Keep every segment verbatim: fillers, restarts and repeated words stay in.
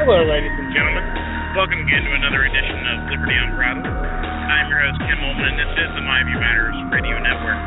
Hello, ladies and gentlemen. Welcome again to another edition of Liberty Unbridled. I'm your host, Kim Ullman, and this is the My View Matters Radio Network.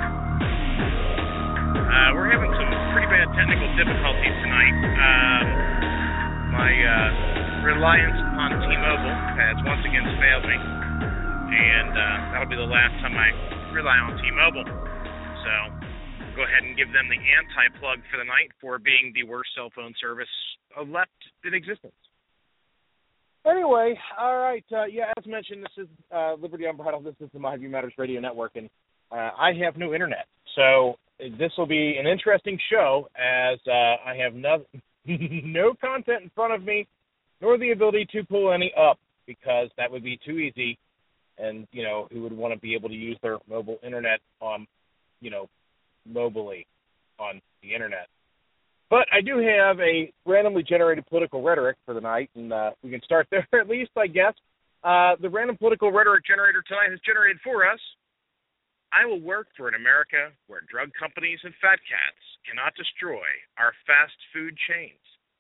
Uh, we're having some pretty bad technical difficulties tonight. Um, my uh, reliance upon T-Mobile has once again failed me, and uh, that'll be the last time I rely on T-Mobile. So, go ahead and give them the anti-plug for the night for being the worst cell phone service left in existence. Anyway, all right, uh, yeah, as mentioned, this is uh, Liberty Unbridled. This is the My View Matters Radio Network, and uh, I have no internet. So this will be an interesting show as uh, I have no, no content in front of me, nor the ability to pull any up, because that would be too easy, and, you know, who would want to be able to use their mobile internet on, you know, mobily on the internet. But I do have a randomly generated political rhetoric for the night, and uh, we can start there at least, I guess. Uh, the random political rhetoric generator tonight has generated for us: I will work for an America where drug companies and fat cats cannot destroy our fast food chains.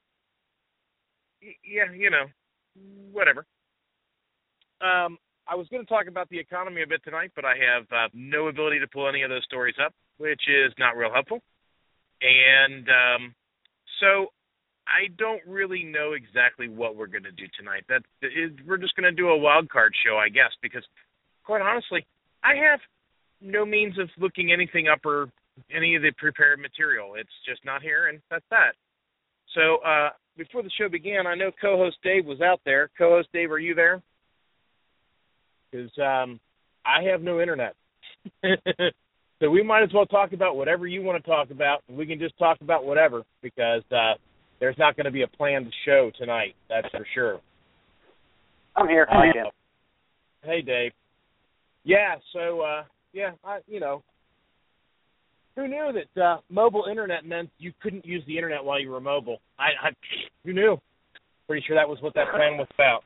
Y- yeah, you know, whatever. Um, I was going to talk about the economy a bit tonight, but I have uh, no ability to pull any of those stories up, which is not real helpful. And um, so I don't really know exactly what we're going to do tonight. That is, we're just going to do a wild card show, I guess, because quite honestly, I have no means of looking anything up or any of the prepared material. It's just not here, and that's that. So uh, before the show began, I know co-host Dave was out there. Co-host Dave, are you there? Because um, I have no internet. So we might as well talk about whatever you want to talk about, and we can just talk about whatever, because uh, there's not going to be a planned show tonight, that's for sure. I'm here. Hi, Uh, Jim. hey, Dave. Yeah, so, uh, yeah, I, you know, who knew that uh, mobile internet meant you couldn't use the internet while you were mobile? I, I Who knew? Pretty sure that was what that plan was about.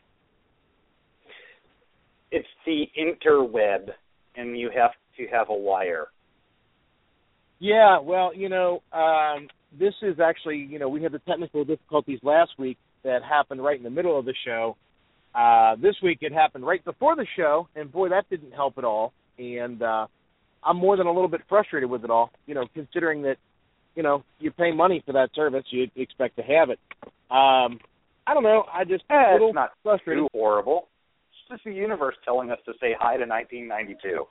It's the interweb, and you have to have a wire. Yeah, well, you know, um, this is actually, you know, we had the technical difficulties last week that happened right in the middle of the show. Uh, this week it happened right before the show, and boy, that didn't help at all. And uh, I'm more than a little bit frustrated with it all, you know, considering that, you know, you pay money for that service, you'd expect to have it. Um, I don't know, I just Eh, a little it's not frustrated. too horrible. It's just the universe telling us to say hi to nineteen ninety-two.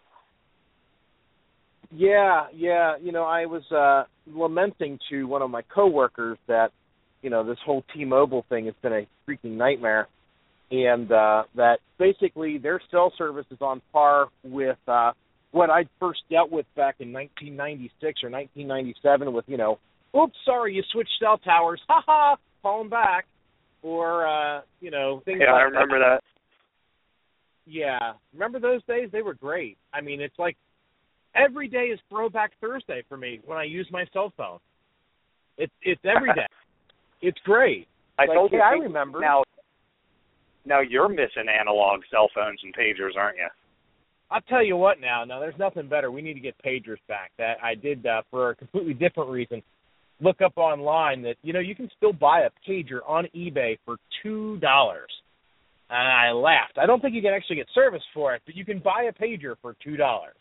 Yeah, yeah. You know, I was uh, lamenting to one of my coworkers that, you know, this whole T-Mobile thing has been a freaking nightmare, and uh, that basically their cell service is on par with uh, what I first dealt with back in nineteen ninety-six or nineteen ninety-seven with, you know, oops, sorry, you switched cell towers, ha-ha, call them back, or, uh, you know, things Yeah, like I remember that. that. Yeah. Remember those days? They were great. I mean, it's like, every day is Throwback Thursday for me when I use my cell phone. It's it's every day. It's great. I like, told hey, you. I remember. Now, now you're missing analog cell phones and pagers, aren't you? I'll tell you what now. Now, there's nothing better. We need to get pagers back. That I did uh, for a completely different reason. Look up online that, you know, you can still buy a pager on eBay for two dollars. And I laughed. I don't think you can actually get service for it, but you can buy a pager for two dollars.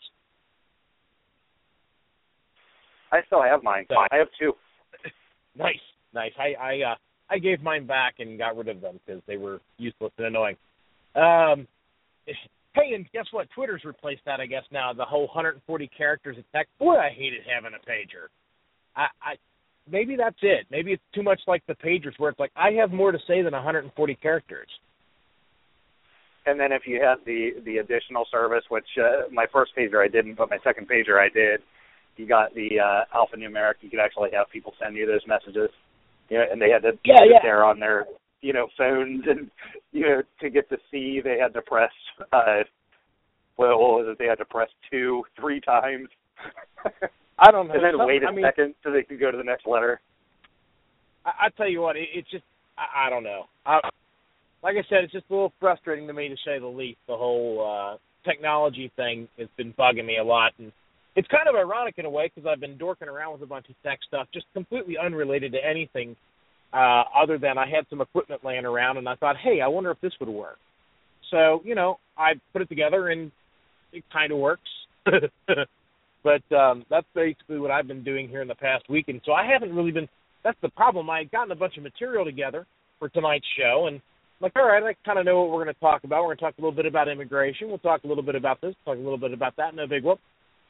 I still have mine. So, I have two. Nice, nice. I I uh, I gave mine back and got rid of them because they were useless and annoying. Um, hey, and guess what? Twitter's replaced that, I guess, now. The whole one hundred forty characters of text. Boy, I hated having a pager. I, I maybe that's it. Maybe it's too much like the pagers, where it's like I have more to say than one hundred forty characters. And then if you had the the additional service, which uh, my first pager I didn't, but my second pager I did. You got the uh, alphanumeric. You could actually have people send you those messages, you know, and they had to yeah, sit yeah. there on their, you know, phones, and you know, to get to see, they had to press. Uh, well, what was it? They had to press two, three times. I don't know. And then Some, wait a I mean, second so they could go to the next letter. I, I tell you what, it, it's just I, I don't know. I, like I said, it's just a little frustrating to me, to say the least. The whole uh, technology thing has been bugging me a lot, and it's kind of ironic in a way, because I've been dorking around with a bunch of tech stuff, just completely unrelated to anything uh, other than I had some equipment laying around, and I thought, hey, I wonder if this would work. So, you know, I put it together, and it kind of works. But um, that's basically what I've been doing here in the past week. And so I haven't really been – that's the problem. I had gotten a bunch of material together for tonight's show, and I'm like, all right, I kind of know what we're going to talk about. We're going to talk a little bit about immigration. We'll talk a little bit about this, talk a little bit about that, no big whoop.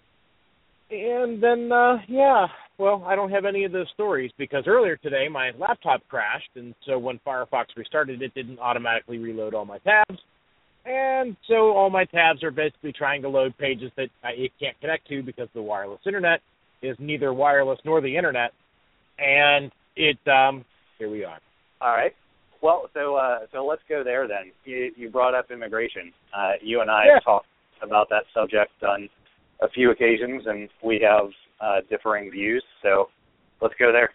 And then, uh, yeah, well, I don't have any of those stories because earlier today my laptop crashed, and so when Firefox restarted, it didn't automatically reload all my tabs. And so all my tabs are basically trying to load pages that I, it can't connect to because the wireless internet is neither wireless nor the internet. And it, um, here we are. All right. Well, so uh, so let's go there then. You, you brought up immigration. Uh, you and I yeah. have talked about that subject on a few occasions, and we have uh, differing views. So let's go there.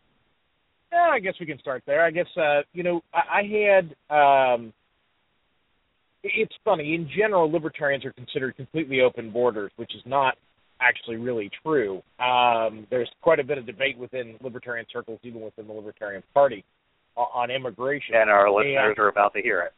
Yeah, I guess we can start there. I guess, uh, you know, I, I had um, – it's funny. In general, libertarians are considered completely open borders, which is not actually really true. Um, there's quite a bit of debate within libertarian circles, even within the Libertarian Party, on, on immigration. And our listeners and, are about to hear it.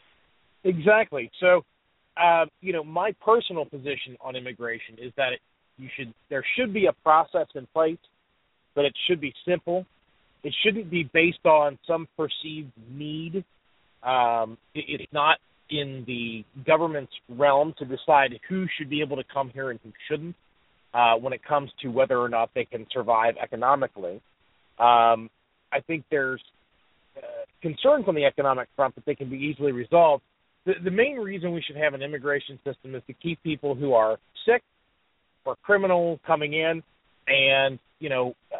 Exactly. So, uh, you know, my personal position on immigration is that it, you should there should be a process in place, but it should be simple. It shouldn't be based on some perceived need. Um, it, it's not in the government's realm to decide who should be able to come here and who shouldn't uh, when it comes to whether or not they can survive economically. Um, I think there's uh, concerns on the economic front, but they can be easily resolved. The, the main reason we should have an immigration system is to keep people who are sick or criminal coming in, and, you know, uh,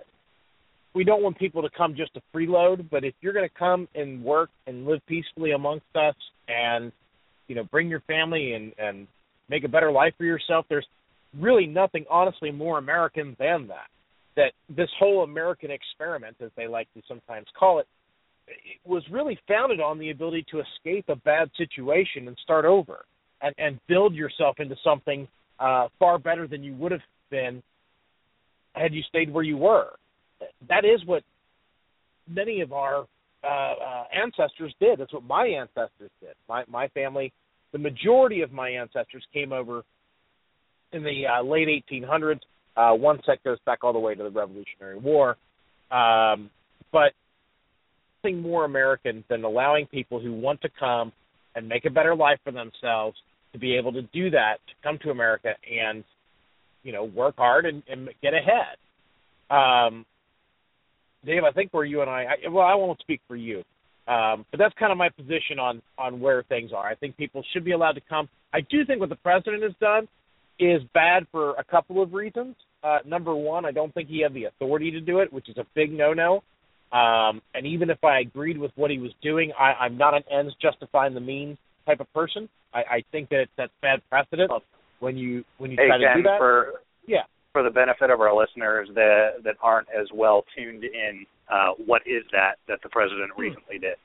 we don't want people to come just to freeload, but if you're going to come and work and live peacefully amongst us and, you know, bring your family and, and make a better life for yourself, there's really nothing, honestly, more American than that. That this whole American experiment, as they like to sometimes call it, it was really founded on the ability to escape a bad situation and start over and, and build yourself into something uh, far better than you would have been had you stayed where you were. That is what many of our uh, uh, ancestors did. That's what my ancestors did. My my family, the majority of my ancestors came over in the uh, late eighteen hundreds. Uh, one set goes back all the way to the Revolutionary War. Um, but nothing more American than allowing people who want to come and make a better life for themselves to be able to do that, to come to America and, you know, work hard and, and get ahead. Um, Dave, I think where you and I, I, well, I won't speak for you, um, but that's kind of my position on, on where things are. I think people should be allowed to come. I do think what the president has done is bad for a couple of reasons. Uh, number one, I don't think he had the authority to do it, which is a big no-no. Um, and even if I agreed with what he was doing, I, I'm not an ends justifying the means type of person. I, I think that that's bad precedent when you when you hey, try Ken, to do that. For, yeah. For the benefit of our listeners that that aren't as well tuned in, uh, what is that that the president recently did?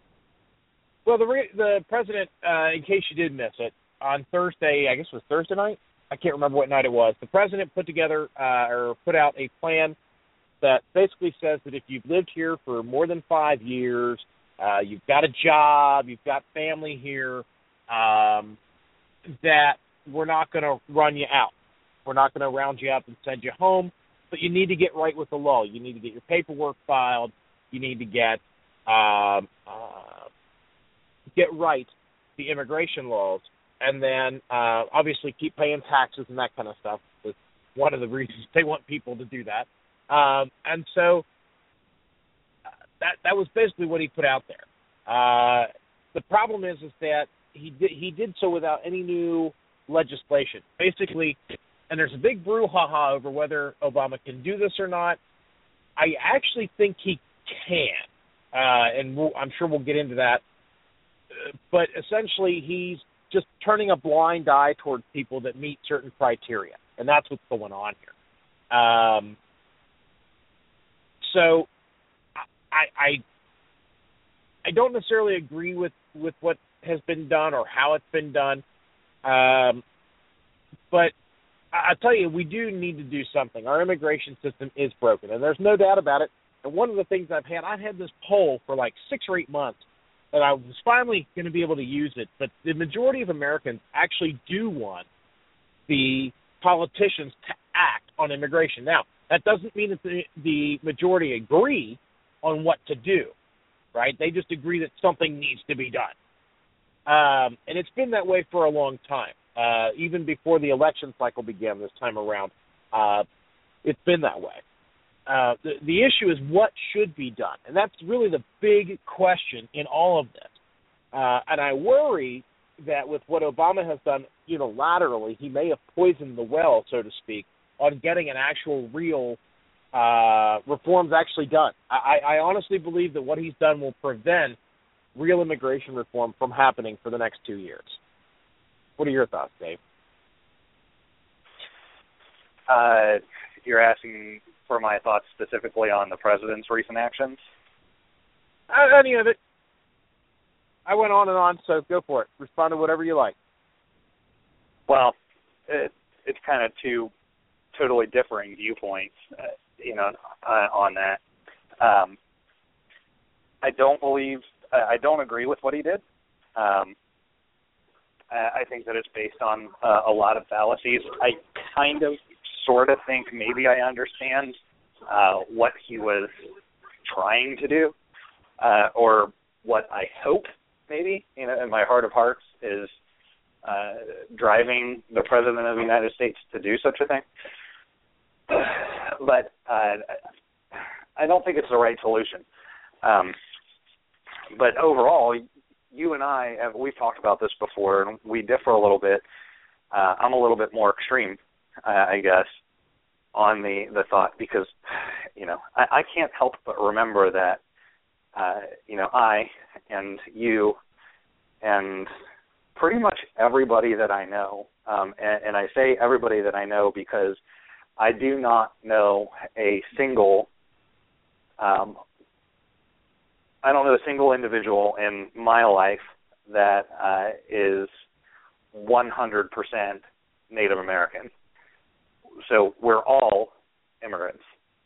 Well, the re- the president, uh, in case you did miss it, on Thursday, I guess it was Thursday night, I can't remember what night it was, the president put together uh, or put out a plan that basically says that if you've lived here for more than five years, uh, you've got a job, you've got family here, um, that we're not going to run you out. We're not going to round you up and send you home, but you need to get right with the law. You need to get your paperwork filed. You need to get um, uh, get right the immigration laws, and then uh, obviously keep paying taxes and that kind of stuff. That's one of the reasons they want people to do that. Um, and so uh, that that was basically what he put out there. Uh, the problem is is that he did, he did so without any new legislation. Basically, and there's a big brouhaha over whether Obama can do this or not. I actually think he can, uh, and we'll, I'm sure we'll get into that. Uh, but essentially, he's just turning a blind eye towards people that meet certain criteria, and that's what's going on here. Um, so I, I I don't necessarily agree with, with what has been done or how it's been done, um, but I'll tell you, we do need to do something. Our immigration system is broken, and there's no doubt about it. And one of the things I've had, I've had this poll for like six or eight months, and I was finally going to be able to use it. But the majority of Americans actually do want the politicians to act on immigration. Now, that doesn't mean that the, the majority agree on what to do, right? They just agree that something needs to be done. Um, and it's been that way for a long time. Uh, even before the election cycle began this time around, uh, it's been that way. Uh, the, the issue is what should be done. And that's really the big question in all of this. Uh, and I worry that with what Obama has done unilaterally, he may have poisoned the well, so to speak, on getting an actual real uh, reforms actually done. I, I honestly believe that what he's done will prevent real immigration reform from happening for the next two years. What are your thoughts, Dave? Uh, you're asking for my thoughts specifically on the president's recent actions? Uh, any of it. I went on and on, so go for it. Respond to whatever you like. Well, it, it's kind of two totally differing viewpoints, uh, you know, uh, on that. Um, I don't believe, uh, I don't agree with what he did. Um, I think that it's based on uh, a lot of fallacies. I kind of, sort of think maybe I understand uh, what he was trying to do, uh, or what I hope maybe, you know, in my heart of hearts is uh, driving the President of the United States to do such a thing. But uh, I don't think it's the right solution. Um, but overall, you and I, have, we've talked about this before, and we differ a little bit. Uh, I'm a little bit more extreme, uh, I guess, on the, the thought because, you know, I, I can't help but remember that, uh, you know, I and you and pretty much everybody that I know, um, and, and I say everybody that I know because I do not know a single um, I don't know a single individual in my life that uh, is one hundred percent Native American. So we're all immigrants.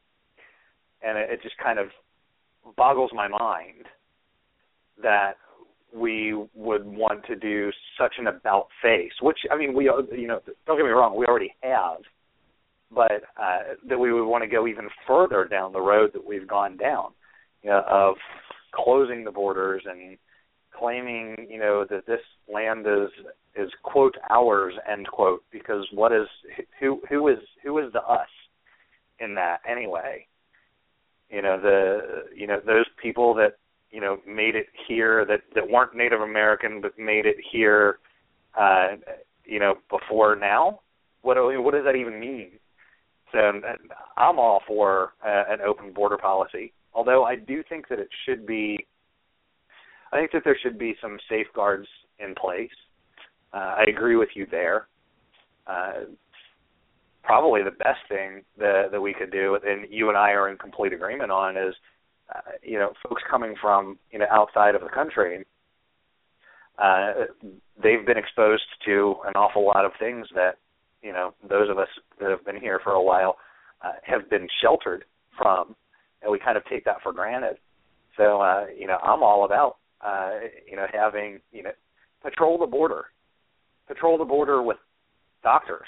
And it, it just kind of boggles my mind that we would want to do such an about face, which, I mean, we, you know, don't get me wrong, we already have, but uh, that we would want to go even further down the road that we've gone down, you know, of closing the borders and claiming, you know, that this land is is quote ours, end quote, because what is who who is who is the us in that anyway? You know, the you know those people that you know made it here that, that weren't Native American but made it here, uh, you know, before now. What what does that even mean? So I'm all for uh, an open border policy. Although I do think that it should be, I think that there should be some safeguards in place. Uh, I agree with you there. Uh, probably the best thing that, that we could do, and you and I are in complete agreement on, is, uh, you know, folks coming from, you know, outside of the country, uh, they've been exposed to an awful lot of things that, you know, those of us that have been here for a while uh, have been sheltered from. And we kind of take that for granted. So, uh, you know, I'm all about, uh, you know, having, you know, patrol the border. Patrol the border with doctors.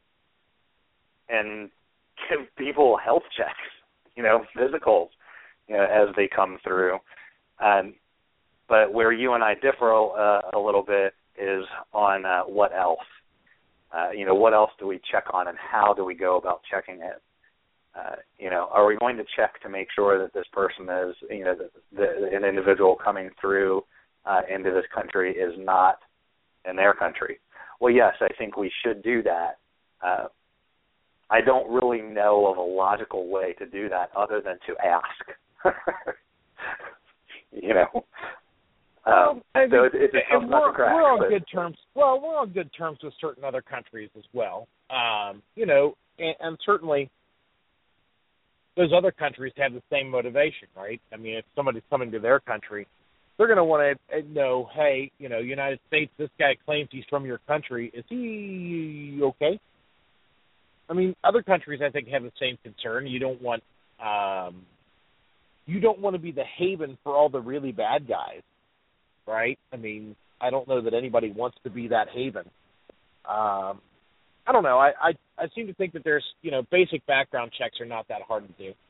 And give people health checks, you know, physicals, you know, as they come through. Um, but where you and I differ uh, a little bit is on uh, what else. Uh, you know, what else do we check on and how do we go about checking it? Uh, you know, are we going to check to make sure that this person is, you know, the, the, an individual coming through uh, into this country is not in their country? Well, yes, I think we should do that. Uh, I don't really know of a logical way to do that other than to ask. you know, um, well, so it, it's a tough nut to crack. We're on but, good terms. Well, we're on good terms with certain other countries as well. Um, you know, and, and certainly those other countries have the same motivation, right? I mean, if somebody's coming to their country, they're going to want to know, hey, you know, United States, this guy claims he's from your country. Is he okay? I mean, other countries, I think, have the same concern. You don't want, um, you don't want to be the haven for all the really bad guys, right? I mean, I don't know that anybody wants to be that haven. Um, I don't know. I, I I seem to think that there's, you know, basic background checks are not that hard to do.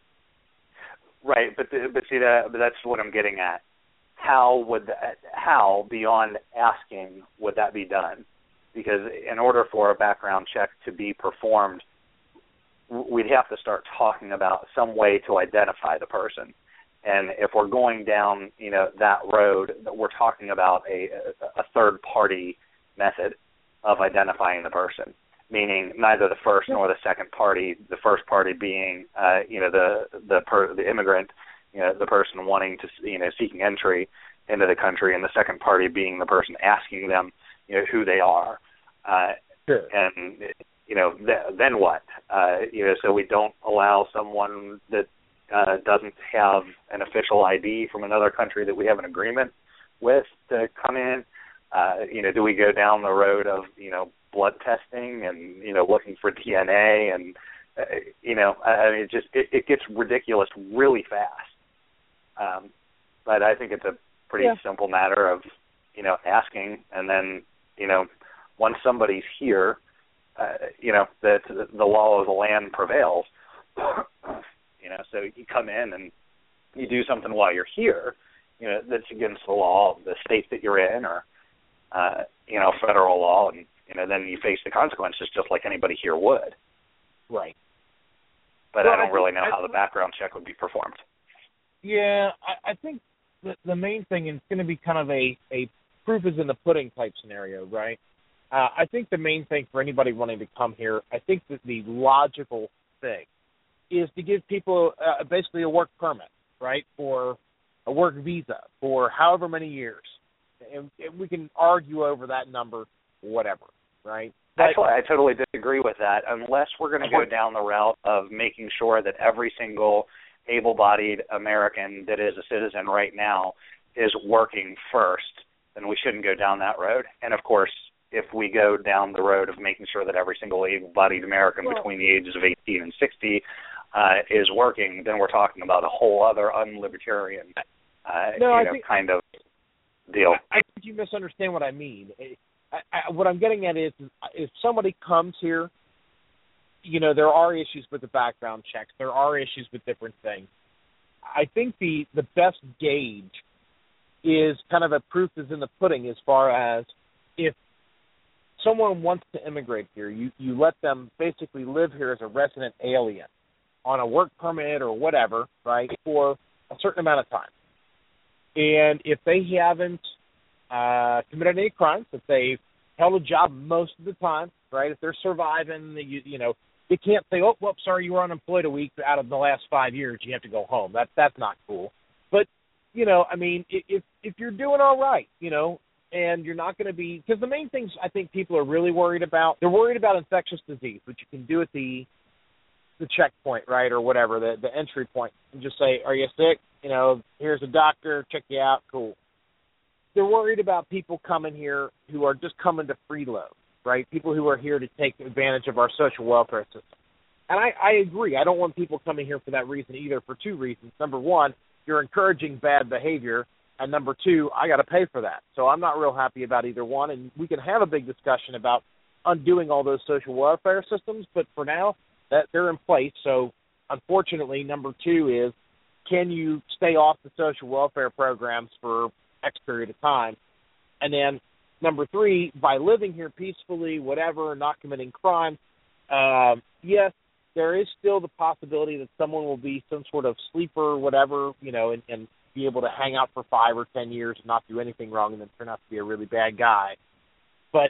Right, but the, but see that but that's what I'm getting at. How would that, how beyond asking would that be done? Because in order for a background check to be performed, we'd have to start talking about some way to identify the person. And if we're going down, you know, that road, we're talking about a, a third-party method of identifying the person, meaning neither the first nor the second party. The first party being, uh, you know, the the per, the immigrant, you know, the person wanting to, you know, seeking entry into the country, and the second party being the person asking them, you know, who they are. Uh, sure. And you know, th- then what? Uh, you know, so we don't allow someone that uh, doesn't have an official I D from another country that we have an agreement with to come in. Uh, you know, do we go down the road of, you know, blood testing and, you know, looking for D N A and, uh, you know, I mean, it just, it, it gets ridiculous really fast. Um, but I think it's a pretty yeah. simple matter of, you know, asking, and then, you know, once somebody's here, uh, you know, that the law of the land prevails. You know, so you come in and you do something while you're here, you know, that's against the law of the state that you're in, or, uh, you know, federal law, and, you know, then you face the consequences just like anybody here would. Right. But well, I don't I really think, know I how the background check would be performed. Yeah, I, I think the, the main thing is going to be kind of a, a proof is in the pudding type scenario, right? Uh, I think the main thing for anybody wanting to come here, I think that the logical thing is to give people uh, basically a work permit, right, or a work visa for however many years. And, and we can argue over that number, whatever, right? But, Actually, I totally disagree with that, unless we're going to go down the route of making sure that every single able-bodied American that is a citizen right now is working first, then we shouldn't go down that road. And, of course, if we go down the road of making sure that every single able-bodied American well, between the ages of eighteen and sixty uh, is working, then we're talking about a whole other unlibertarian uh, no, you know, think, kind of deal. I think you misunderstand what I mean. I, I, what I'm getting at is, if somebody comes here, you know, there are issues with the background checks. There are issues with different things. I think the, the best gauge is kind of a proof is in the pudding, as far as if someone wants to immigrate here, you, you let them basically live here as a resident alien on a work permit or whatever, right, for a certain amount of time. And if they haven't uh, committed any crimes, if they've held a job most of the time, right, if they're surviving, you, you know, you can't say, oh, well, sorry, you were unemployed a week out of the last five years, you have to go home. That, that's not cool. But, you know, I mean, if if you're doing all right, you know, and you're not going to be – because the main things I think people are really worried about, they're worried about infectious disease, which you can do at the the checkpoint, right, or whatever, the, the entry point, and just say, are you sick? You know, here's a doctor, check you out, cool. They're worried about people coming here who are just coming to freeload, right, people who are here to take advantage of our social welfare system. And I, I agree. I don't want people coming here for that reason either, for two reasons. Number one, you're encouraging bad behavior, and number two, I got to pay for that. So I'm not real happy about either one, and we can have a big discussion about undoing all those social welfare systems, but for now, that they're in place. So unfortunately, number two is, can you stay off the social welfare programs for X period of time? And then number three, by living here peacefully, whatever, not committing crime, um, yes, there is still the possibility that someone will be some sort of sleeper, whatever, you know, and, and be able to hang out for five or ten years and not do anything wrong and then turn out to be a really bad guy. But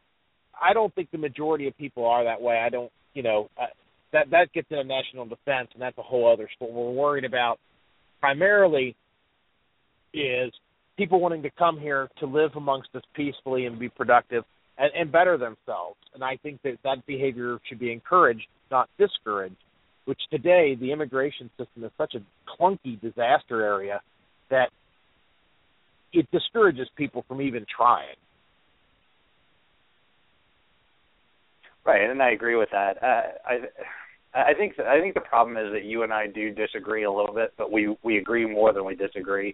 I don't think the majority of people are that way. I don't, you know, uh, that that gets into national defense, and that's a whole other story. What we're worried about primarily is people wanting to come here to live amongst us peacefully and be productive and, and better themselves. And I think that that behavior should be encouraged, not discouraged, which today the immigration system is such a clunky disaster area that it discourages people from even trying. Right, and I agree with that. Uh, I, I think th- I think the problem is that you and I do disagree a little bit, but we, we agree more than we disagree.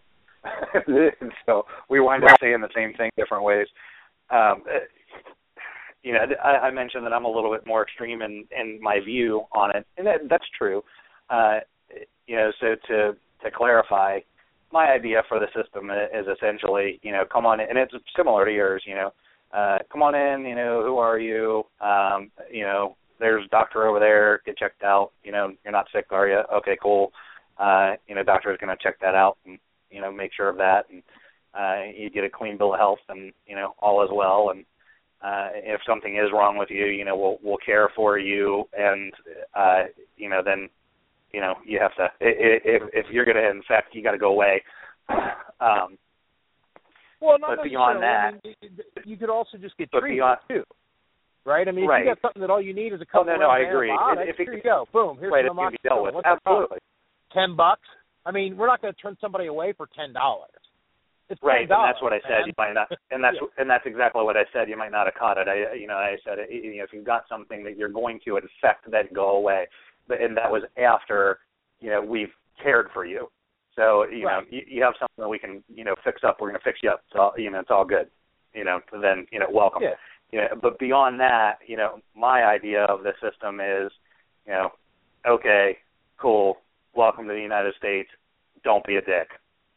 So we wind up saying the same thing different ways. Um, you know, I, I mentioned that I'm a little bit more extreme in, in my view on it, and that, that's true. Uh, you know, so to to clarify, my idea for the system is essentially, you know, come on in, and it's similar to yours, you know, uh, come on in, you know, who are you? Um, you know, there's a doctor over there, get checked out, you know, you're not sick, are you? Okay, cool. Uh, you know, doctor is going to check that out and, you know, make sure of that, and uh, you get a clean bill of health, and, you know, all is well, and uh, if something is wrong with you, you know, we'll, we'll care for you, and, uh, you know, then, you know, you have to, if, if you're going to infect, you got to go away. Um, well, not but beyond that, I mean, you could also just get but treated beyond, too, right? I mean, if right. you got something that all you need is a couple oh, no, no, of I agree. antibiotics, If, if it, here you go, boom, here's right, some it can be dealt with. What's Absolutely. Ten bucks? I mean, we're not going to turn somebody away for ten dollars. It's right, and that's what I said. Man. You might not, and that's yeah. and that's exactly what I said. You might not have caught it. I, you know, I said, you know, if you've got something that you're going to infect, then go away. But and that was after, you know, we've cared for you. So you right. know, you, you have something that we can, you know, fix up. We're going to fix you up. It's all, you know, it's all good. You know, then you know, welcome. Yeah. You know, but beyond that, you know, my idea of the system is, you know, okay, cool, welcome to the United States. Don't be a dick.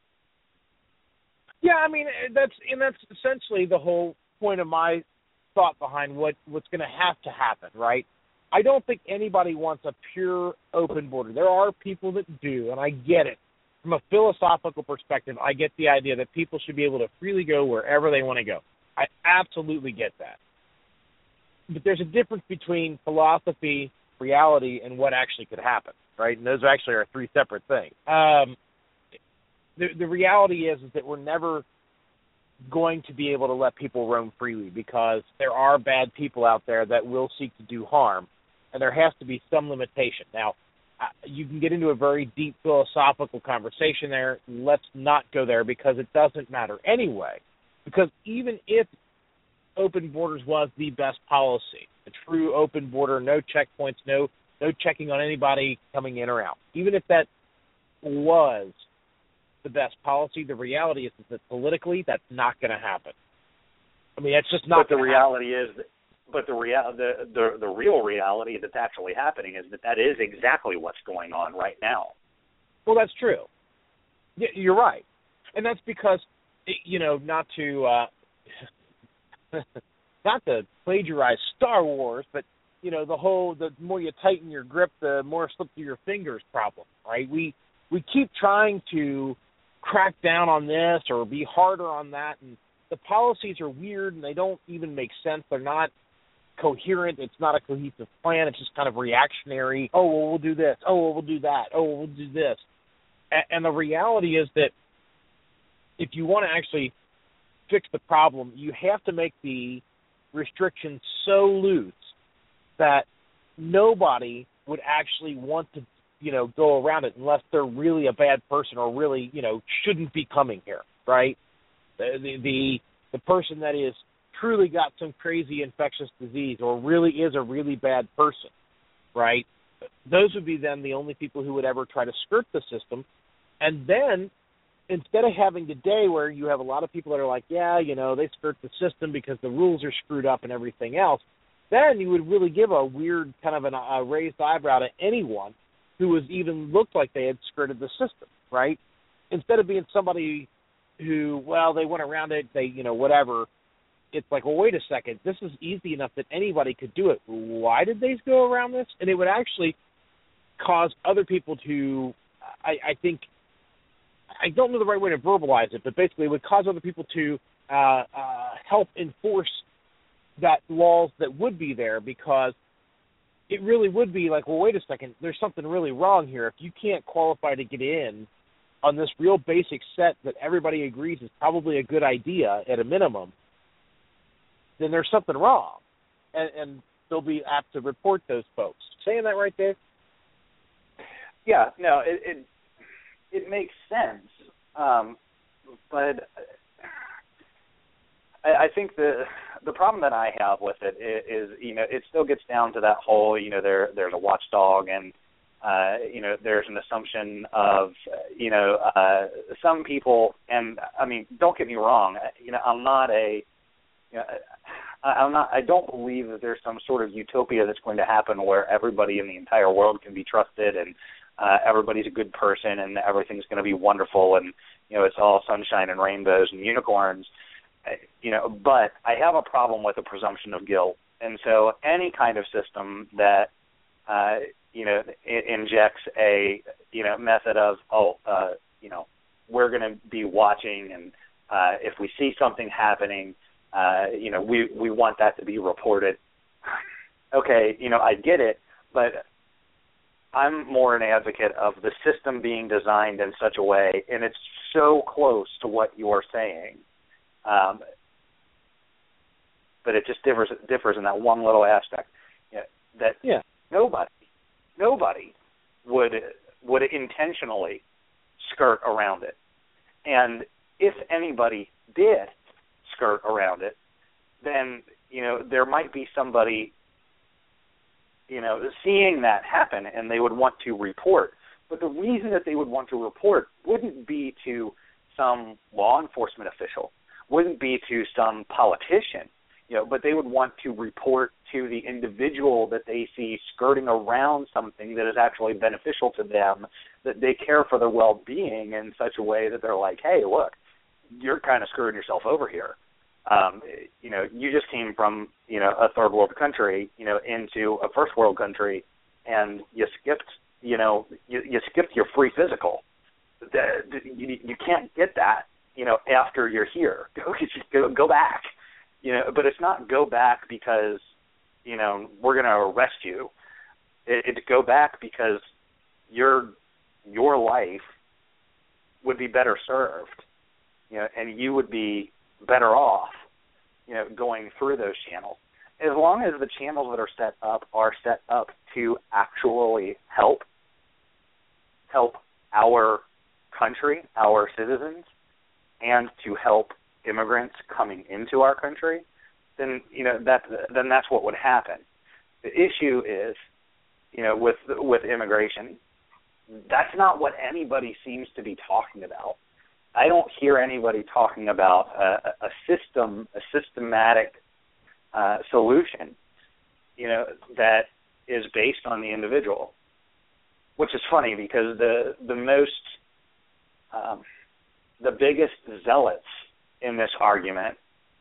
Yeah, I mean that's and that's essentially the whole point of my thought behind what, what's going to have to happen, right? I don't think anybody wants a pure open border. There are people that do, and I get it. From a philosophical perspective, I get the idea that people should be able to freely go wherever they want to go. I absolutely get that. But there's a difference between philosophy, reality, and what actually could happen, right? And those actually are three separate things. Um, The, the reality is, is that we're never going to be able to let people roam freely because there are bad people out there that will seek to do harm, and there has to be some limitation. Now, uh, you can get into a very deep philosophical conversation there. Let's not go there because it doesn't matter anyway, because even if open borders was the best policy, a true open border, no checkpoints, no, no checking on anybody coming in or out, even if that was the best policy, the reality is that politically that's not going to happen. I mean, that's just not. But the reality happen. is, but the real the, the the real reality that's actually happening is that that is exactly what's going on right now. Well, that's true. Yeah, you're right, and that's because you know not to uh, not to plagiarize Star Wars, but you know the whole the more you tighten your grip, the more slip through your fingers problem, right? We we keep trying to crack down on this or be harder on that, and the policies are weird and they don't even make sense. They're not coherent. It's not a cohesive plan. It's just kind of reactionary. Oh, well, we'll do this. Oh, well, we'll do that. Oh, well, we'll do this. And the reality is that if you want to actually fix the problem, you have to make the restrictions so loose that nobody would actually want to you know, go around it unless they're really a bad person or really, you know, shouldn't be coming here, right? The the the person that is truly got some crazy infectious disease or really is a really bad person, right? Those would be then the only people who would ever try to skirt the system. And then instead of having today where you have a lot of people that are like, yeah, you know, they skirt the system because the rules are screwed up and everything else, then you would really give a weird kind of an, a raised eyebrow to anyone who was even looked like they had skirted the system, right? Instead of being somebody who, well, they went around it, they, you know, whatever, it's like, well, wait a second, this is easy enough that anybody could do it. Why did they go around this? And it would actually cause other people to, I, I think, I don't know the right way to verbalize it, but basically it would cause other people to uh, uh, help enforce that laws that would be there because it really would be like, well, wait a second, there's something really wrong here. If you can't qualify to get in on this real basic set that everybody agrees is probably a good idea at a minimum, then there's something wrong. And, and they'll be apt to report those folks. Saying that right, Dave? Yeah, no, it it, it makes sense. Um, but I, I think the the problem that I have with it is, is, you know, it still gets down to that whole, you know, there there's a watchdog, and uh, you know, there's an assumption of, you know, uh, some people, and I mean, don't get me wrong, you know, I'm not a, you know, I'm not, I don't believe that there's some sort of utopia that's going to happen where everybody in the entire world can be trusted, and uh, everybody's a good person, and everything's going to be wonderful, and you know, it's all sunshine and rainbows and unicorns. You know, but I have a problem with the presumption of guilt, and so any kind of system that uh, you know it injects a you know method of oh uh, you know we're going to be watching, and uh, if we see something happening, uh, you know we we want that to be reported. Okay, you know I get it, but I'm more an advocate of the system being designed in such a way, and it's so close to what you're saying. Um, but it just differs differs in that one little aspect, you know, that yeah. nobody nobody would would intentionally skirt around it, and if anybody did skirt around it, then you know there might be somebody you know seeing that happen, and they would want to report. But the reason that they would want to report wouldn't be to some law enforcement official. Wouldn't be to some politician, you know, but they would want to report to the individual that they see skirting around something that is actually beneficial to them, that they care for their well-being in such a way that they're like, hey, look, you're kind of screwing yourself over here. Um, you know, you just came from, you know, a third world country, you know, into a first world country, and you skipped, you know, you, you skipped your free physical. The, the, you, you can't get that. You know, after you're here, go, go go back. You know, but it's not go back because, you know, we're going to arrest you. It, it's go back because your your life would be better served, you know, and you would be better off, you know, going through those channels. As long as the channels that are set up are set up to actually help help our country, our citizens, and to help immigrants coming into our country, then you know that then that's what would happen. The issue is, you know, with with immigration, that's not what anybody seems to be talking about. I don't hear anybody talking about a, a system, a systematic uh, solution, you know, that is based on the individual. Which is funny because the the most um, the biggest zealots in this argument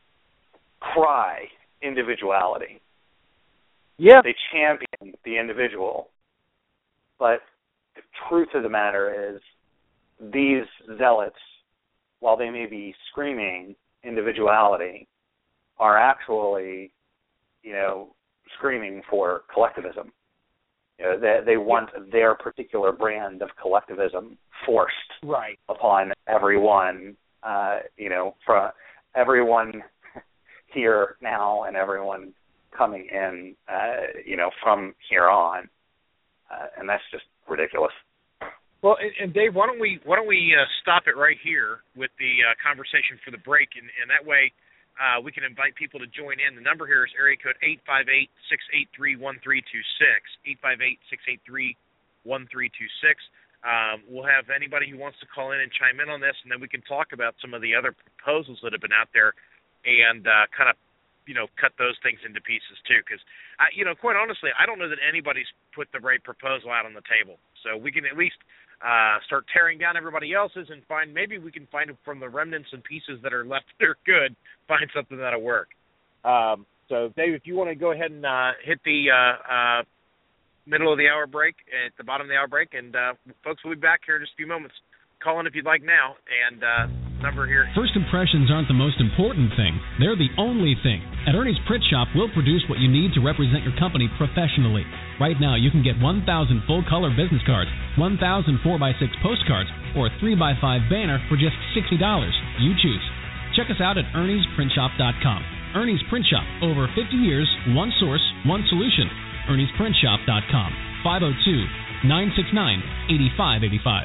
cry individuality. Yeah. They champion the individual. But the truth of the matter is these zealots, while they may be screaming individuality, are actually, you know, screaming for collectivism. You know, they, they want their particular brand of collectivism forced right upon everyone, uh, you know, from everyone here now and everyone coming in, uh, you know, from here on, uh, and that's just ridiculous. Well, and, and Dave, why don't we why don't we uh, stop it right here with the uh, conversation for the break, and, and that way uh, we can invite people to join in. The number here is area code eight five eight, six eight three, one three two six, eight five eight, six eight three, one three two six. Um, we'll have anybody who wants to call in and chime in on this, and then we can talk about some of the other proposals that have been out there and uh, kind of, you know, cut those things into pieces too. Because, you know, quite honestly, I don't know that anybody's put the right proposal out on the table. So we can at least uh, start tearing down everybody else's and find, maybe we can find from the remnants and pieces that are left that are good, find something that'll work. Um, so, Dave, if you want to go ahead and uh, hit the uh, uh, middle of the hour break, at the bottom of the hour break, and uh, folks will be back here in just a few moments. Call in if you'd like now, and uh, number here. First impressions aren't the most important thing. They're the only thing. At Ernie's Print Shop, we'll produce what you need to represent your company professionally. Right now, you can get one thousand full-color business cards, one thousand four by six postcards, or a three by five banner for just sixty dollars. You choose. Check us out at Ernie's Print Shop dot com. Ernie's Print Shop. Over fifty years, one source, one solution. Ernie's Print Shop dot com. five oh two, nine six nine, eight five eight five.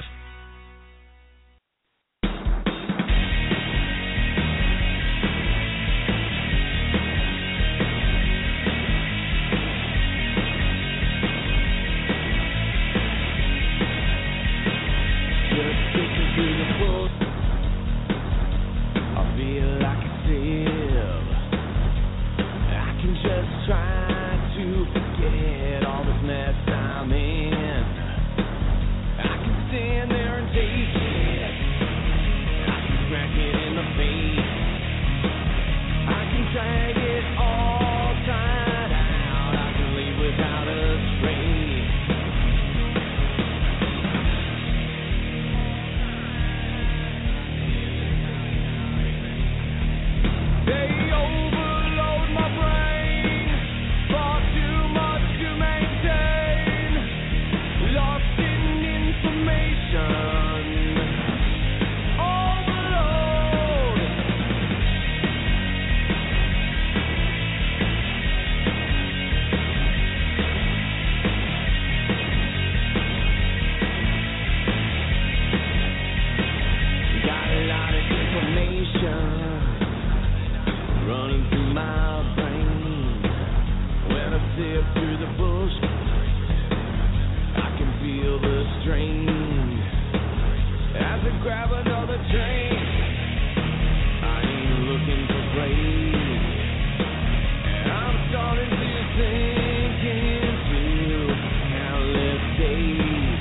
grab another train. I ain't looking for praise, and I'm starting to sink into countless days.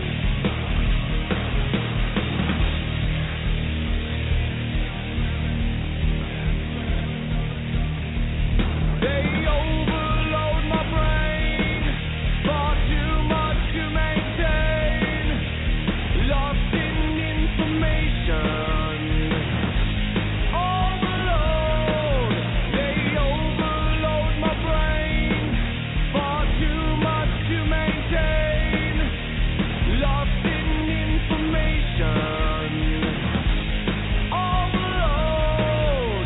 They overload my brain, far too much to maintain, lost in information. Overload, they overload my brain, far too much to maintain, lost in information. Overload.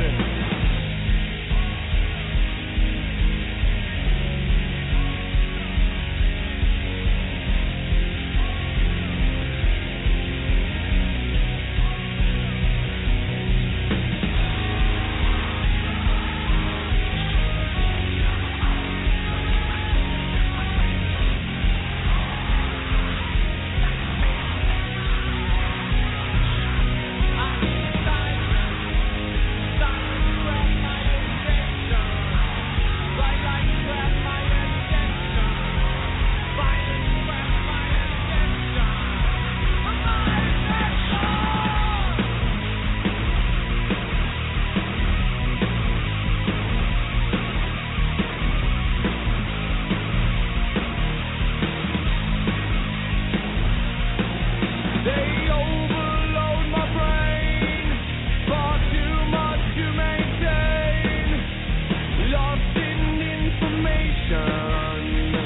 They overload my brain, far too much to maintain, lost in information.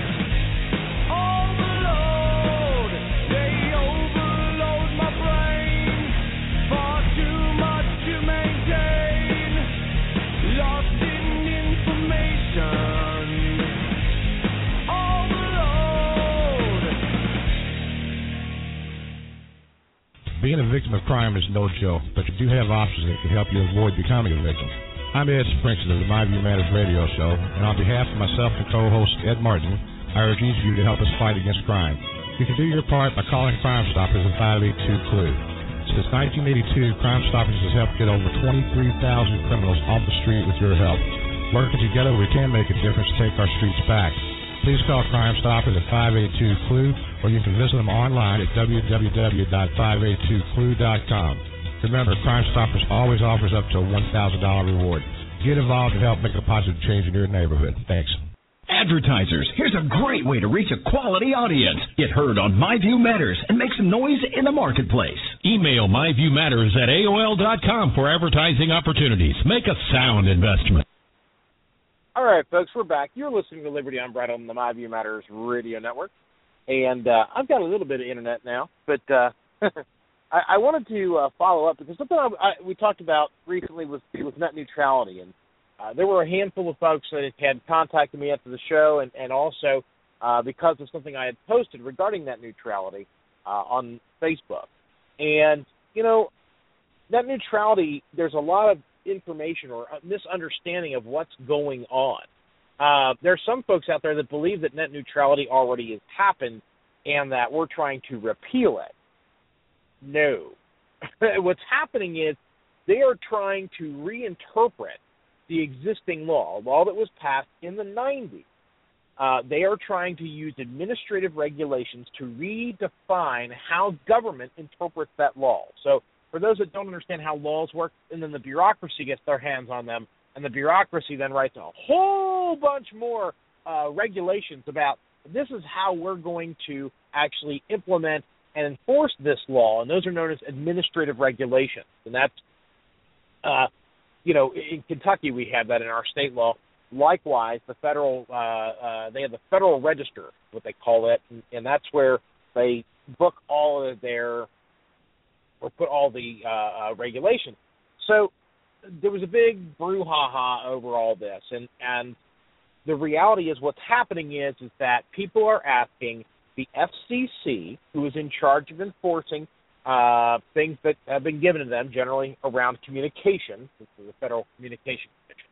Overload, they overload my brain, far too much to maintain, lost in information. Overload. Being a victim of crime is no joke, but you do have options that can help you avoid becoming a victim. I'm Ed Springston of the My View Matters radio show, and on behalf of myself and co-host Ed Martin, I urge each of you to help us fight against crime. You can do your part by calling Crime Stoppers at five eight two C L U E. Since nineteen eighty-two, Crime Stoppers has helped get over twenty-three thousand criminals off the street with your help. Working together, we can make a difference to take our streets back. Please call Crime Stoppers at five eight two C L U E, or you can visit them online at w w w dot five eight two C L U E dot com. Remember, Crime Stoppers always offers up to a one thousand dollars reward. Get involved and help make a positive change in your neighborhood. Thanks. Advertisers, here's a great way to reach a quality audience. Get heard on My View Matters and make some noise in the marketplace. Email myviewmatters at A O L dot com for advertising opportunities. Make a sound investment. All right, folks, we're back. You're listening to Liberty Unbridled on the My View Matters radio network. And uh, I've got a little bit of internet now, but uh, I, I wanted to uh, follow up because something I, I, we talked about recently was, was net neutrality. And uh, there were a handful of folks that had contacted me after the show, and, and also uh, because of something I had posted regarding net neutrality uh, on Facebook. And, you know, net neutrality, there's a lot of information or misunderstanding of what's going on. Uh, there are some folks out there that believe that net neutrality already has happened and that we're trying to repeal it. No. What's happening is they are trying to reinterpret the existing law, a law that was passed in the nineties. Uh, they are trying to use administrative regulations to redefine how government interprets that law. So for those that don't understand how laws work, and then the bureaucracy gets their hands on them, and the bureaucracy then writes a whole bunch more uh, regulations about this is how we're going to actually implement and enforce this law, and those are known as administrative regulations. And that's, uh, you know, in Kentucky we have that in our state law. Likewise, the federal, uh, uh, they have the Federal Register, what they call it, and, and that's where they book all of their, or put all the uh, uh, regulations. So there was a big brouhaha over all this, and, and the reality is what's happening is is that people are asking the F C C, who is in charge of enforcing uh, things that have been given to them, generally around communication, this is the Federal Communication Commission,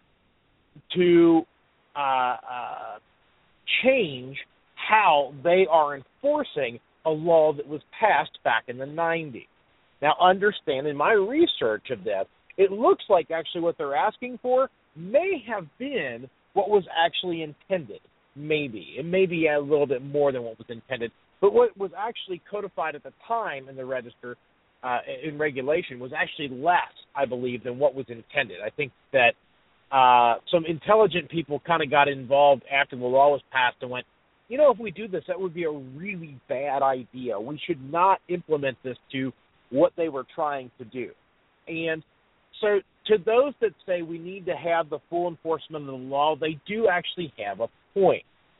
to uh, uh, change how they are enforcing a law that was passed back in the nineties. Now, understand, in my research of this, it looks like actually what they're asking for may have been what was actually intended. Maybe. It may be a little bit more than what was intended. But what was actually codified at the time in the register, uh, in regulation, was actually less, I believe, than what was intended. I think that uh, some intelligent people kind of got involved after the law was passed and went, you know, if we do this, that would be a really bad idea. We should not implement this to what they were trying to do. And so to those that say we need to have the full enforcement of the law, they do actually have a point.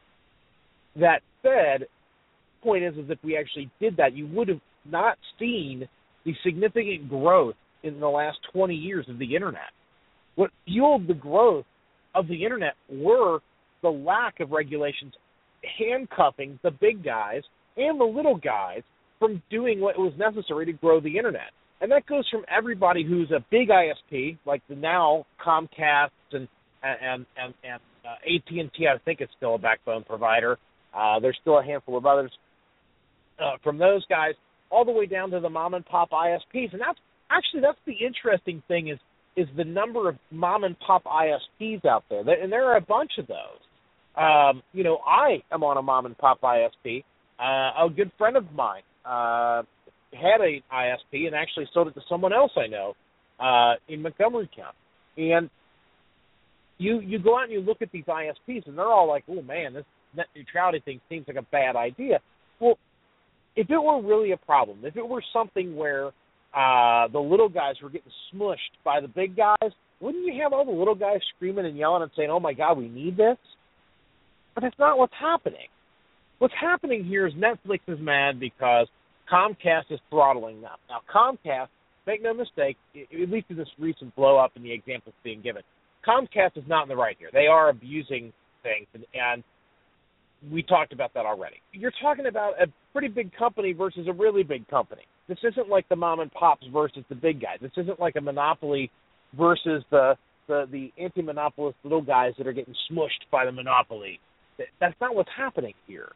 That said, the point is, is if we actually did that, you would have not seen the significant growth in the last twenty years of the Internet. What fueled the growth of the Internet were the lack of regulations handcuffing the big guys and the little guys from doing what was necessary to grow the Internet. And that goes from everybody who's a big I S P, like the now Comcast and and and, and uh, A T and T, I think is still a backbone provider. Uh, there's still a handful of others. Uh, from those guys all the way down to the mom and pop I S Ps, and that's actually that's the interesting thing is is the number of mom and pop I S Ps out there, and there are a bunch of those. Um, you know, I am on a mom and pop I S P. Uh, a good friend of mine uh, had a I S P and actually sold it to someone else I know uh, in Montgomery County. And you you go out and you look at these I S Ps, and they're all like, oh, man, this net neutrality thing seems like a bad idea. Well, if it were really a problem, if it were something where uh, the little guys were getting smushed by the big guys, wouldn't you have all the little guys screaming and yelling and saying, oh, my God, we need this? But that's not what's happening. What's happening here is Netflix is mad because Comcast is throttling them. Now, Comcast, make no mistake, at least in this recent blow-up in the examples being given, Comcast is not in the right here. They are abusing things, and, and we talked about that already. You're talking about a pretty big company versus a really big company. This isn't like the mom and pops versus the big guys. This isn't like a monopoly versus the the, the anti-monopolist little guys that are getting smushed by the monopoly. That's not what's happening here.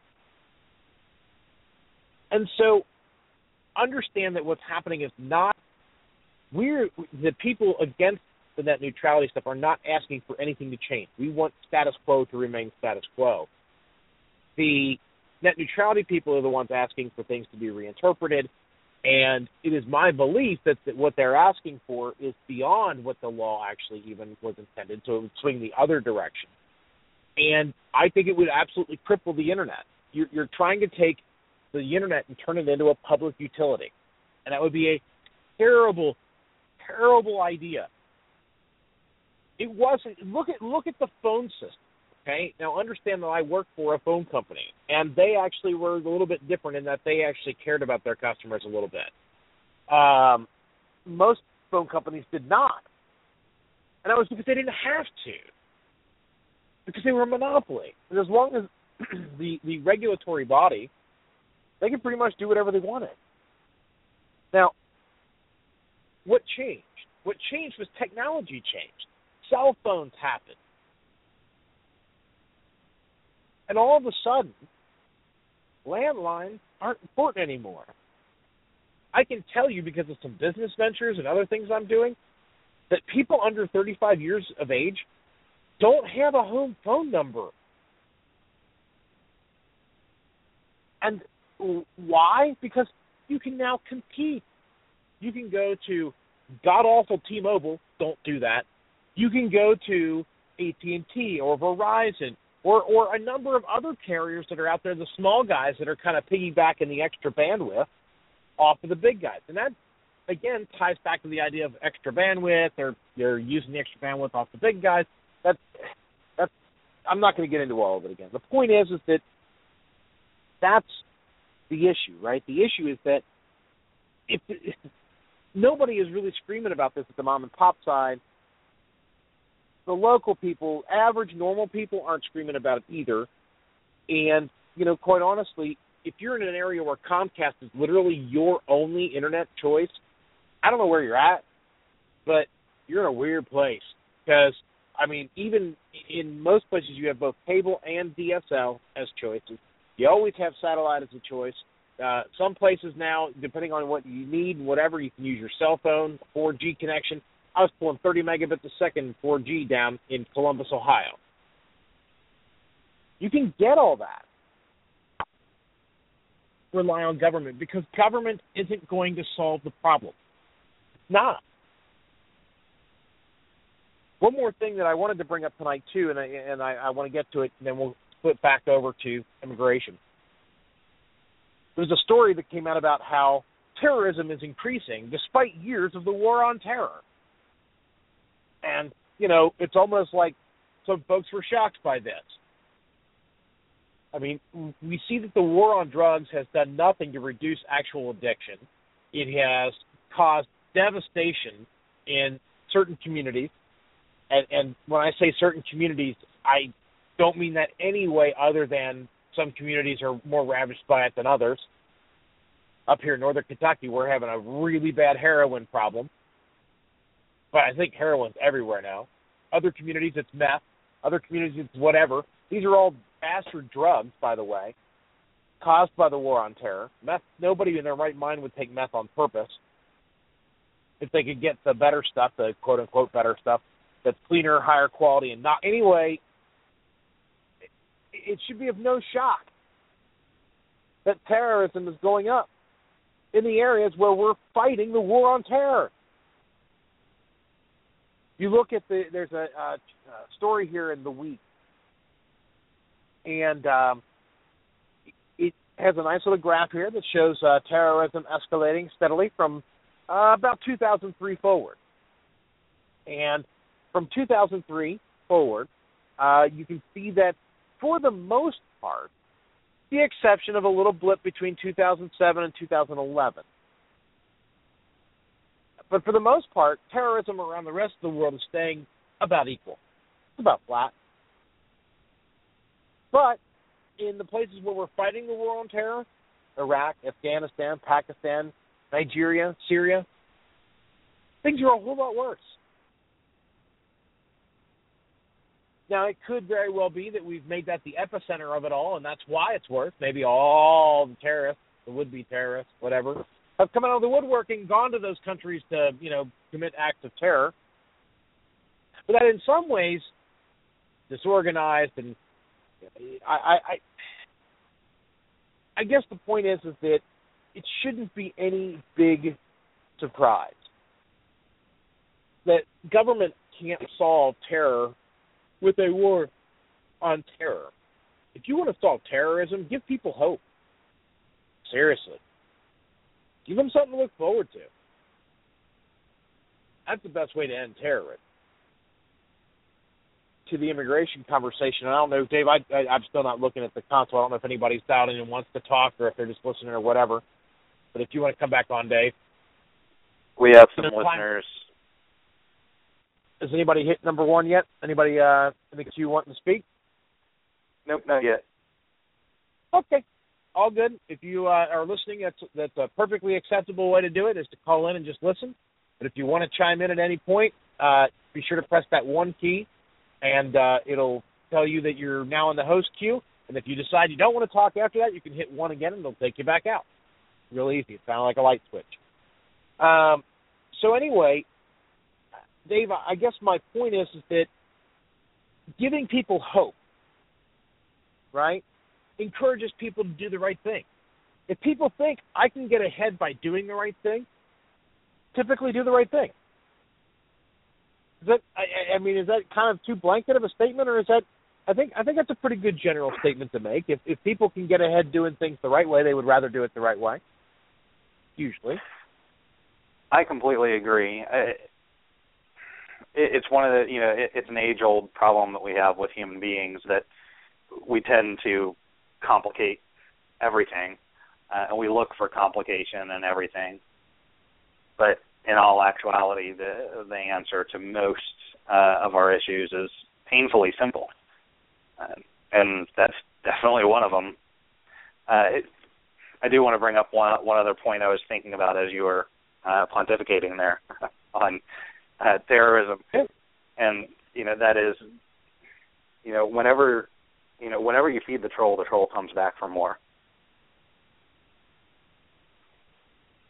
And so understand that what's happening is not we're the people against the net neutrality stuff are not asking for anything to change. We want status quo to remain status quo. The net neutrality people are the ones asking for things to be reinterpreted, and it is my belief that, that what they're asking for is beyond what the law actually even was intended, so it would swing the other direction. And I think it would absolutely cripple the Internet. You're, you're trying to take the Internet and turn it into a public utility, and that would be a terrible, terrible idea. It wasn't. Look at look at the phone system. Okay, now understand that I work for a phone company, and they actually were a little bit different in that they actually cared about their customers a little bit. Um, most phone companies did not, and that was because they didn't have to, because they were a monopoly. And as long as the the regulatory body, they could pretty much do whatever they wanted. Now, what changed? What changed was technology changed. Cell phones happened. And all of a sudden, landlines aren't important anymore. I can tell you, because of some business ventures and other things I'm doing, that people under thirty-five years of age don't have a home phone number. And why? Because you can now compete. You can go to god-awful T-Mobile, don't do that. You can go to A T and T or Verizon or, or a number of other carriers that are out there, the small guys that are kind of piggybacking the extra bandwidth off of the big guys. And that, again, ties back to the idea of extra bandwidth. They're, they're using the extra bandwidth off the big guys. That's, that's, I'm not going to get into all of it again. The point is, is that that's the issue, right? The issue is that if, if nobody is really screaming about this at the mom and pop side, the local people, average, normal people aren't screaming about it either. And, you know, quite honestly, if you're in an area where Comcast is literally your only internet choice, I don't know where you're at, but you're in a weird place. Because, I mean, even in most places you have both cable and D S L as choices. You always have satellite as a choice. Uh, some places now, depending on what you need and whatever, you can use your cell phone, four G connection. I was pulling thirty megabits a second four G down in Columbus, Ohio. You can get all that. Rely on government, because government isn't going to solve the problem. It's not. One more thing that I wanted to bring up tonight, too, and I, and I, I want to get to it, and then we'll flip back over to immigration. There's a story that came out about how terrorism is increasing despite years of the war on terror. And, you know, it's almost like some folks were shocked by this. I mean, we see that the war on drugs has done nothing to reduce actual addiction. It has caused devastation in certain communities. And, and when I say certain communities, I don't mean that any way other than some communities are more ravaged by it than others. Up here in northern Kentucky, we're having a really bad heroin problem. But I think heroin's everywhere now. Other communities, it's meth. Other communities, it's whatever. These are all bastard drugs, by the way, caused by the war on terror. Meth, nobody in their right mind would take meth on purpose. If they could get the better stuff, the quote-unquote better stuff, that's cleaner, higher quality, and not... Anyway, it should be of no shock that terrorism is going up in the areas where we're fighting the war on terror. You look at the... There's a, a, a story here in The Week, and um, it has a nice little graph here that shows uh, terrorism escalating steadily from uh, about two thousand three forward. And from two thousand three forward, uh, you can see that for the most part, the exception of a little blip between two thousand seven and two thousand eleven. But for the most part, terrorism around the rest of the world is staying about equal. It's about flat. But in the places where we're fighting the war on terror, Iraq, Afghanistan, Pakistan, Nigeria, Syria, things are a whole lot worse. Now, it could very well be that we've made that the epicenter of it all, and that's why it's worse. Maybe all the terrorists, the would-be terrorists, whatever, have come out of the woodwork and gone to those countries to, you know, commit acts of terror. But that in some ways, disorganized, and I, I, I, I guess the point is, is that it shouldn't be any big surprise that government can't solve terror with a war on terror. If you want to solve terrorism, give people hope. Seriously. Give them something to look forward to. That's the best way to end terrorism. To the immigration conversation, I don't know, Dave, I, I, I'm still not looking at the console. I don't know if anybody's dialed in and wants to talk or if they're just listening or whatever. But if you want to come back on, Dave. We have some listeners. Has anybody hit number one yet? Anybody uh, in the queue wanting to speak? Nope, not yet. Okay, all good. If you uh, are listening, that's that's a perfectly acceptable way to do it, is to call in and just listen. But if you want to chime in at any point, uh, be sure to press that one key, and uh, it'll tell you that you're now in the host queue. And if you decide you don't want to talk after that, you can hit one again, and it'll take you back out. Real easy. It's kind of like a light switch. Um, so anyway, Dave, I guess my point is, is that giving people hope, right, encourages people to do the right thing. If people think I can get ahead by doing the right thing, typically do the right thing. Is that, I, I mean, is that kind of too blanket of a statement, or is that? I think I think that's a pretty good general statement to make. If if people can get ahead doing things the right way, they would rather do it the right way. Usually. I completely agree. I, it's one of the, you know, it's an age-old problem that we have with human beings, that we tend to complicate everything, uh, and we look for complication in everything. But in all actuality, the the answer to most uh, of our issues is painfully simple, uh, and that's definitely one of them. Uh, it, I do want to bring up one one other point I was thinking about as you were uh, pontificating there on Uh, terrorism, and you know that is, you know, whenever, you know, whenever you feed the troll, the troll comes back for more.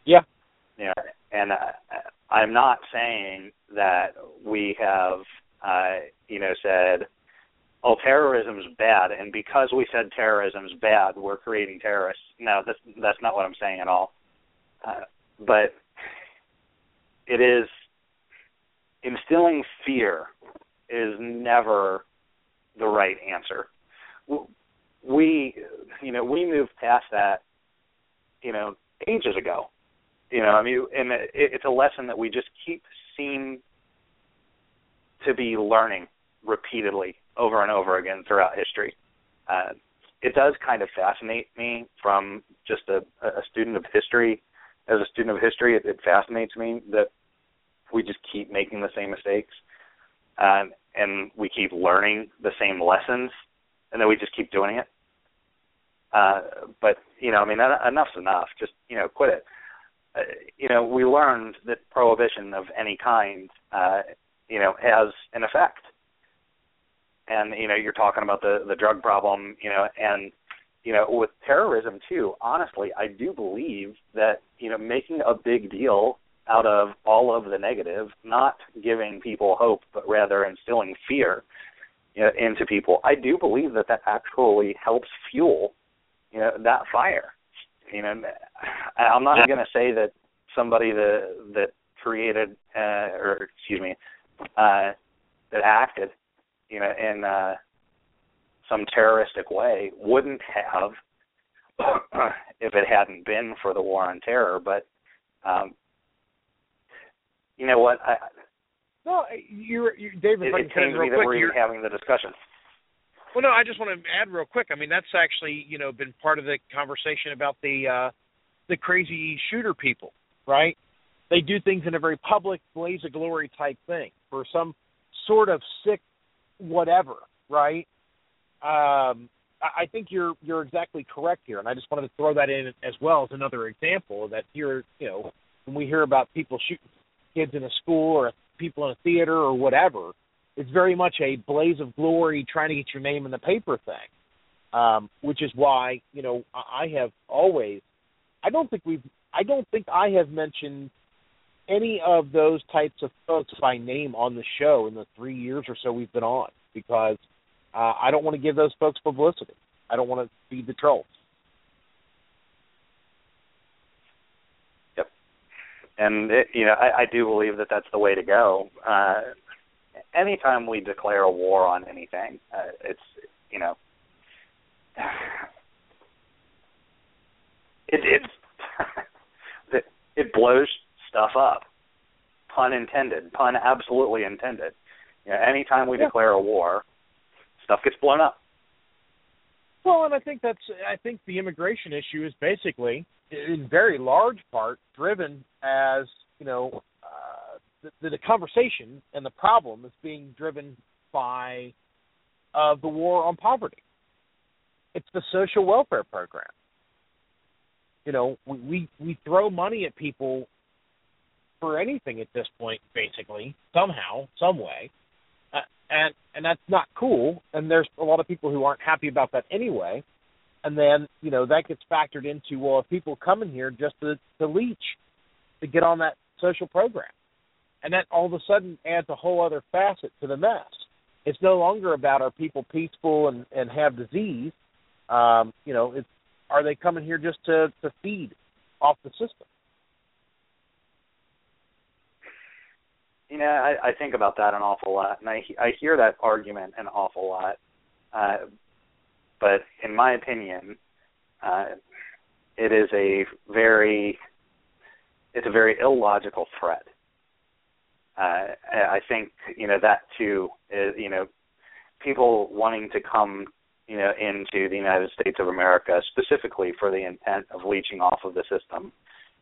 Yeah. Yeah, and uh, I'm not saying that we have, uh, you know, said, oh, terrorism's bad, and because we said terrorism's bad, we're creating terrorists. No, that's, that's not what I'm saying at all. Uh, but it is, instilling fear is never the right answer. We, you know, we moved past that, you know, ages ago. You know, I mean, and it, it's a lesson that we just keep seem to be learning repeatedly over and over again throughout history. Uh, it does kind of fascinate me from just a, a student of history. As a student of history, it, it fascinates me that we just keep making the same mistakes, um, and we keep learning the same lessons, and then we just keep doing it. Uh, but, you know, I mean, enough's enough. Just, you know, quit it. Uh, you know, we learned that prohibition of any kind, uh, you know, has an effect. And, you know, you're talking about the, the drug problem, you know, and, you know, with terrorism, too, honestly, I do believe that, you know, making a big deal out of all of the negative, not giving people hope, but rather instilling fear, you know, into people, I do believe that that actually helps fuel, you know, that fire. You know, I'm not going to say that somebody that that created, uh, or excuse me, uh, that acted, you know, in uh, some terroristic way wouldn't have if it hadn't been for the war on terror. But um, you know what? I, no, you're, you're David. It, it pains me that quick, we're even you're... having the discussion. Well, no, I just want to add real quick. I mean, that's actually, you know, been part of the conversation about the uh, the crazy shooter people, right? They do things in a very public, blaze of glory type thing for some sort of sick whatever, right? Um, I think you're you're exactly correct here, and I just wanted to throw that in as well as another example that here, you know, when we hear about people shooting kids in a school or people in a theater or whatever, it's very much a blaze of glory trying to get your name in the paper thing, um, which is why, you know, I have always, I don't think we've, I don't think I have mentioned any of those types of folks by name on the show in the three years or so we've been on, because uh, I don't want to give those folks publicity. I don't want to feed the trolls. Yep. And, it, you know, I, I do believe that that's the way to go. Uh, anytime we declare a war on anything, uh, it's, you know, it, it's, it blows stuff up. Pun intended. Pun absolutely intended. You know, anytime we yeah. declare a war, stuff gets blown up. Well, and I think that's, I think the immigration issue is basically, in very large part, driven as, you know, uh, the, the conversation and the problem is being driven by uh, the war on poverty. It's the social welfare program. You know, we, we, we throw money at people for anything at this point, basically, somehow, some way. Uh, and and that's not cool, and there's a lot of people who aren't happy about that anyway. And then, you know, that gets factored into, well, if people come in here just to, to leech, to get on that social program. And that all of a sudden adds a whole other facet to the mess. It's no longer about are people peaceful and, and have disease. Um, you know, it's, are they coming here just to, to feed off the system? You know, I, I think about that an awful lot, and I, I hear that argument an awful lot. Uh, but in my opinion, uh, it is a very, it's a very illogical threat. Uh, I think, you know, that too is, you know, people wanting to come, you know, into the United States of America specifically for the intent of leeching off of the system.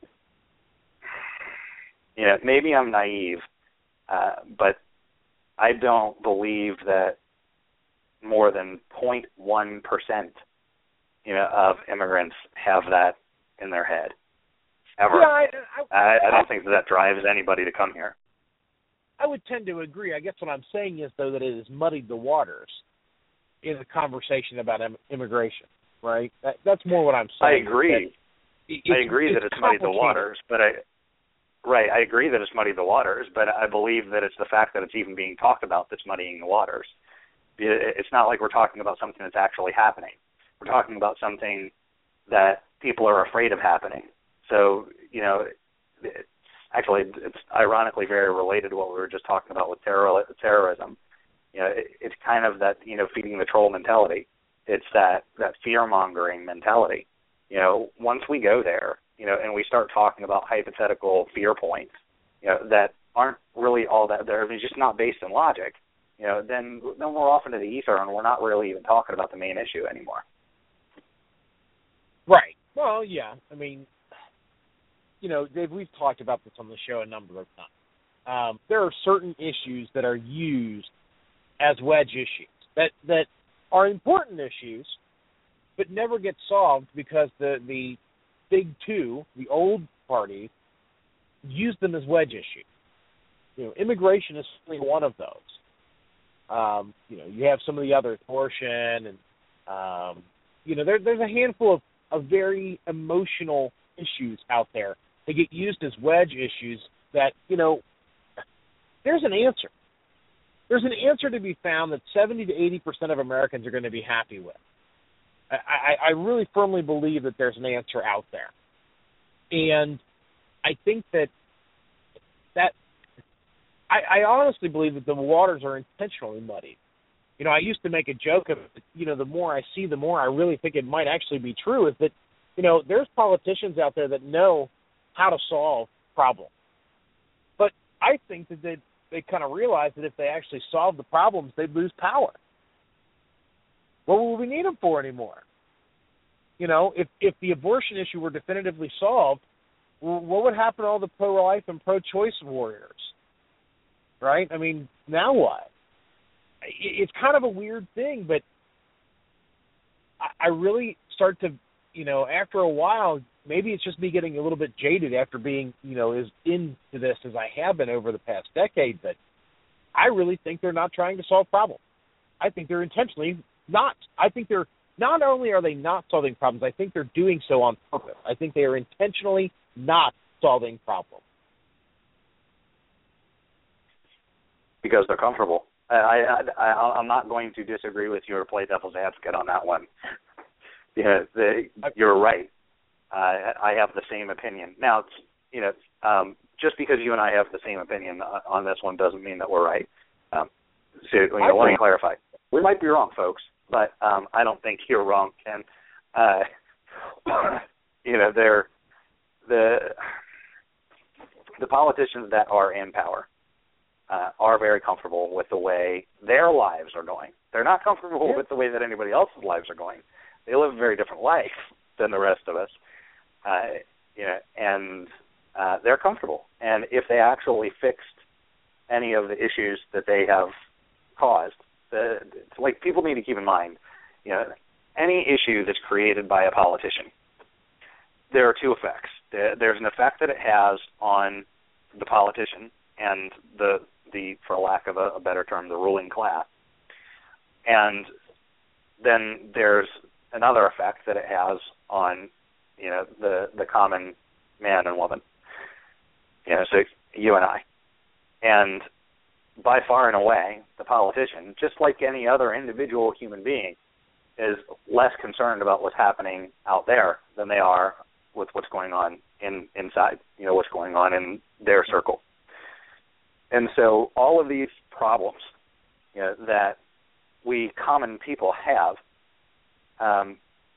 You know, maybe I'm naive, uh, but I don't believe that more than zero point one percent, you know, of immigrants have that in their head, ever. Yeah, I, I, I, I don't think that, that drives anybody to come here. I would tend to agree. I guess what I'm saying is, though, that it has muddied the waters in the conversation about im- immigration, right? That, that's more what I'm saying. I agree. That, It, I agree that it's muddied the waters, but I right, I agree that it's muddied the waters, but I believe that it's the fact that it's even being talked about that's muddying the waters. It's not like we're talking about something that's actually happening. We're talking about something that people are afraid of happening. So, you know, it, actually, it's ironically very related to what we were just talking about with terror, terrorism. You know, it, it's kind of that, you know, feeding the troll mentality. It's that, that fear-mongering mentality. You know, once we go there, you know, and we start talking about hypothetical fear points, you know, that aren't really all that, they're just not based in logic, you know, then, then we're off into the ether and we're not really even talking about the main issue anymore. Right. Well, yeah. I mean, you know, Dave, we've talked about this on the show a number of times. Um, there are certain issues that are used as wedge issues that, that are important issues, but never get solved because the, the big two, the old parties, use them as wedge issues. You know, immigration is certainly one of those. Um, you know, you have some of the others, abortion, and um, you know, there, there's a handful of, of very emotional issues out there that get used as wedge issues. That, you know, there's an answer. There's an answer to be found that seventy to eighty percent of Americans are going to be happy with. I, I really firmly believe that there's an answer out there. And I think that that I, I honestly believe that the waters are intentionally muddied. You know, I used to make a joke of, you know, the more I see, the more I really think it might actually be true, is that, you know, there's politicians out there that know how to solve problems. But I think that they, they kind of realize that if they actually solve the problems, they'd lose power. What would we need them for anymore? You know, if, if the abortion issue were definitively solved, well, what would happen to all the pro-life and pro-choice warriors? Right? I mean, now what? It's kind of a weird thing, but I really start to, you know, after a while, maybe it's just me getting a little bit jaded after being, you know, as into this as I have been over the past decade, but I really think they're not trying to solve problems. I think they're intentionally not. I think they're, not only are they not solving problems, I think they're doing so on purpose. I think they are intentionally not solving problems. Because they're comfortable. I, I, I, I'm not going to disagree with you or play devil's advocate on that one. Yeah, the, you're right. Uh, I have the same opinion. Now, you know, um, just because you and I have the same opinion on this one doesn't mean that we're right. Um, so, you know, let me clarify. We might be wrong, folks, but um, I don't think you're wrong, Ken. Uh, you know, they're the the politicians that are in power uh, are very comfortable with the way their lives are going. They're not comfortable yeah. with the way that anybody else's lives are going. They live a very different life than the rest of us, uh, you know, and uh, they're comfortable. And if they actually fixed any of the issues that they have caused, the, like people need to keep in mind, you know, any issue that's created by a politician, there are two effects. There's an effect that it has on the politician and the, the for lack of a, a better term, the ruling class. And then there's another effect that it has on, you know, the, the common man and woman, you know, so you and I. And by far and away, the politician, just like any other individual human being, is less concerned about what's happening out there than they are with what's going on in inside, you know, what's going on in their circle. And so all of these problems, you know, that we common people have, um,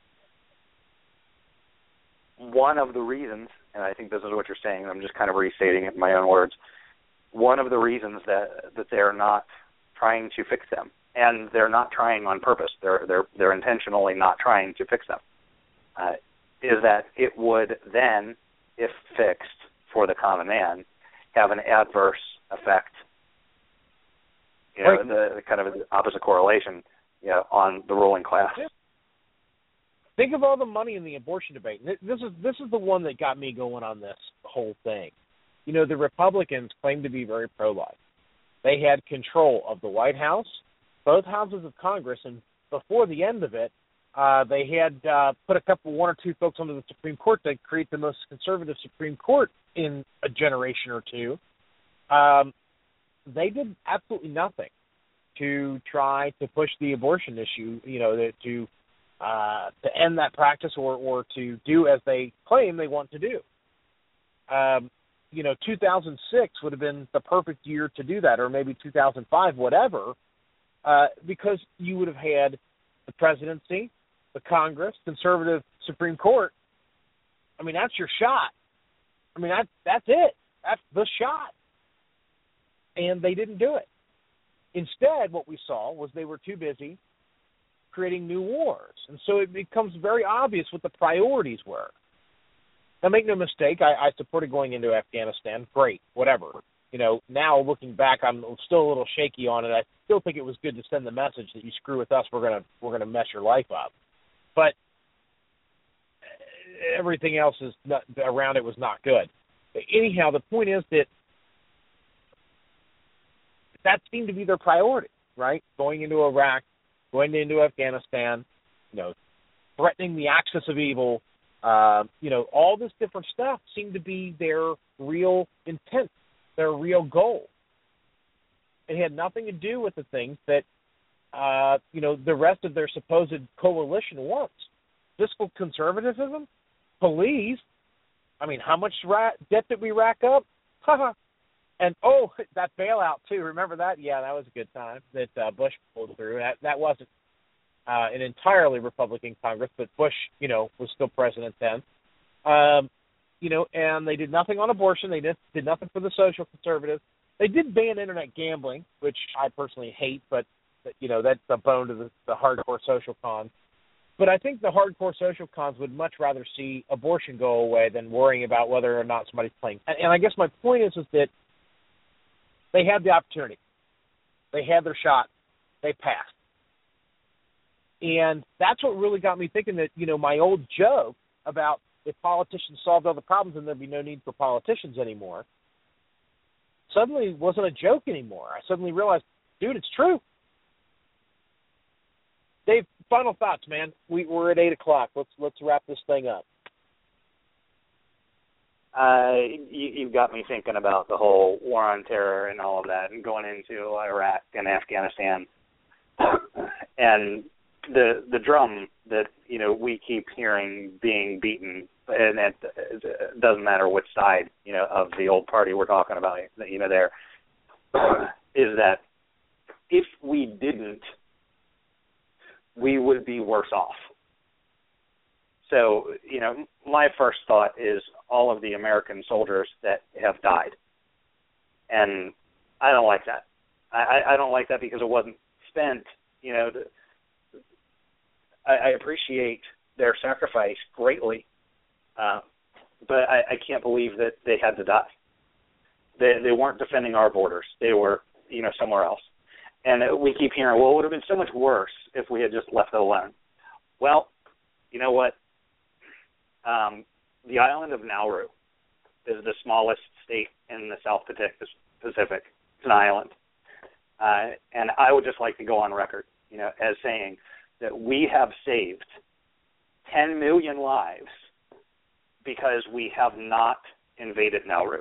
one of the reasons, and I think this is what you're saying, I'm just kind of restating it in my own words, one of the reasons that, that they're not trying to fix them, and they're not trying on purpose, they're they're they're intentionally not trying to fix them, uh, is that it would then, if fixed for the common man, have an adverse effect, you know, right. the, the kind of the opposite correlation, you know, on the ruling class. Yeah. Think of all the money in the abortion debate. This is this is the one that got me going on this whole thing. You know, the Republicans claim to be very pro-life. They had control of the White House, both houses of Congress, and before the end of it, Uh, they had uh, put a couple, one or two folks onto the Supreme Court to create the most conservative Supreme Court in a generation or two. Um, they did absolutely nothing to try to push the abortion issue, you know, to uh, to end that practice or, or to do as they claim they want to do. Um, you know, two thousand six would have been the perfect year to do that, or maybe two thousand five, whatever, uh, because you would have had the presidency, the Congress, conservative Supreme Court. I mean, that's your shot. I mean, that, that's it. That's the shot. And they didn't do it. Instead, what we saw was they were too busy creating new wars. And so it becomes very obvious what the priorities were. Now, make no mistake, I, I supported going into Afghanistan. Great, whatever. You know, now looking back, I'm still a little shaky on it. I still think it was good to send the message that you screw with us, we're gonna we're gonna mess your life up. But everything else is not, around it was not good. But anyhow, the point is that that seemed to be their priority, right? Going into Iraq, going into Afghanistan, you know, threatening the axis of evil, uh, you know, all this different stuff seemed to be their real intent, their real goal. It had nothing to do with the things that, uh, you know, the rest of their supposed coalition wants. Fiscal conservatism, police. I mean, how much ra- debt did we rack up? And, oh, that bailout, too. Remember that? Yeah, that was a good time that uh, Bush pulled through. That, that wasn't uh, an entirely Republican Congress, but Bush, you know, was still president then. Um, you know, and they did nothing on abortion. They did, did nothing for the social conservatives. They did ban internet gambling, which I personally hate, but, you know, that's a bone to the, the hardcore social cons. But I think the hardcore social cons would much rather see abortion go away than worrying about whether or not somebody's playing. And, and I guess my point is, is that they had the opportunity. They had their shot. They passed. And that's what really got me thinking that, you know, my old joke about if politicians solved all the problems, then there'd be no need for politicians anymore, suddenly wasn't a joke anymore. I suddenly realized, dude, it's true. Dave, final thoughts, man. We, we're at eight o'clock. Let's let's wrap this thing up. Uh, you, you've got me thinking about the whole war on terror and all of that, and going into Iraq and Afghanistan, and the the drum that you know we keep hearing being beaten, and it, it doesn't matter which side you know of the old party we're talking about. You know, there is that if we didn't, we would be worse off. So, you know, my first thought is all of the American soldiers that have died. And I don't like that. I, I don't like that because it wasn't spent, you know, to, I, I appreciate their sacrifice greatly, uh, but I, I can't believe that they had to die. They, they weren't defending our borders. They were, you know, somewhere else. And we keep hearing, well, it would have been so much worse if we had just left it alone. Well, you know what? Um, the island of Nauru is the smallest state in the South Pacific. It's an island. Uh, and I would just like to go on record, you know, as saying that we have saved ten million lives because we have not invaded Nauru.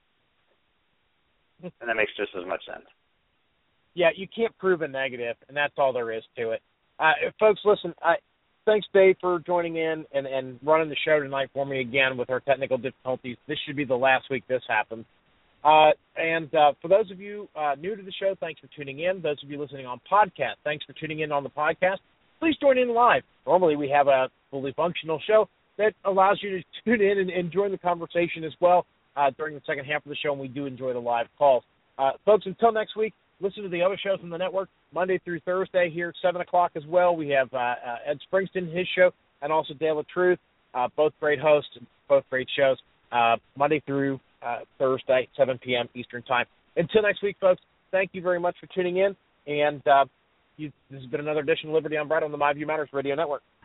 And that makes just as much sense. Yeah, you can't prove a negative, and that's all there is to it. Uh, folks, listen, I, thanks, Dave, for joining in and, and running the show tonight for me again with our technical difficulties. This should be the last week this happens. Uh, and uh, for those of you uh, new to the show, thanks for tuning in. Those of you listening on podcast, thanks for tuning in on the podcast. Please join in live. Normally we have a fully functional show that allows you to tune in and, and join the conversation as well uh, during the second half of the show, and we do enjoy the live calls. Uh, folks, until next week, listen to the other shows on the network, Monday through Thursday here at seven o'clock as well. We have uh, uh, Ed Springston, his show, and also Dale of Truth, uh, both great hosts, both great shows, uh, Monday through uh, Thursday, seven p.m. Eastern Time. Until next week, folks, thank you very much for tuning in, and uh, you, this has been another edition of Liberty Unbridled on the My View Matters Radio Network.